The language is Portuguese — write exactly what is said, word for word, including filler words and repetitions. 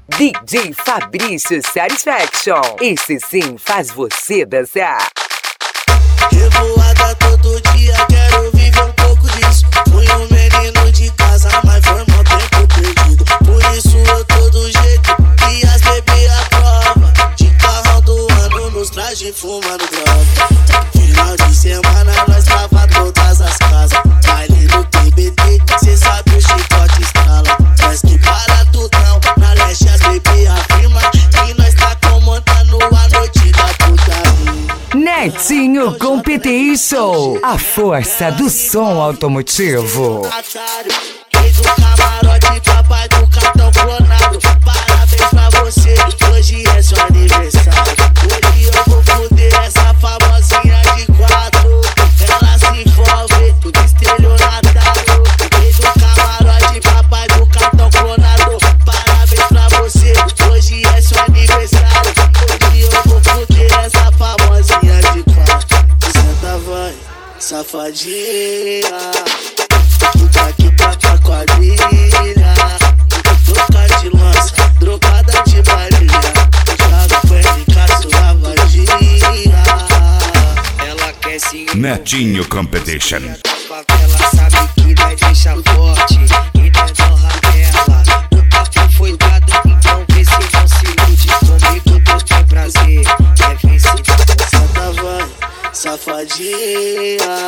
D J Fabrício Satisfaction. Esse sim faz você dançar. Revoada todo dia, quero viver um pouco disso. Fui um menino de casa, mas foi mal tempo perdido. Por isso eu tô do jeito que as bebê aprova. De carrão do ano nos trajes fumando droga. Final de semana nós trava todas as casas. Baile no T B T, cê sabe o chicote estrala. Nós que para tudão, na leste as bebê afirma que nós tá comandando a noite da putaria. Netinho Competition, a força do som automotivo. Rei do camarote, papai do cartão clonado. Parabéns pra você, hoje é seu aniversário. Hoje eu vou foder essa famosinha de quatro. Ela se envolve, tudo estelionatário. Rei do camarote, papai do cartão clonado. Parabéns pra você, hoje é seu aniversário. Hoje eu vou foder essa famosinha de quatro. Senta vai, safadinha. Fica aqui pra cá quadrilha. Troca de lança, drogada de balinha. Joga perna em caço lavadinha. Ela quer se Netinho Competition. Ela sabe que vai deixar forte e não dela. O papo foi dado, então vê se não se ilude. Comigo Deus tem prazer, é ver se você vai, safadinha.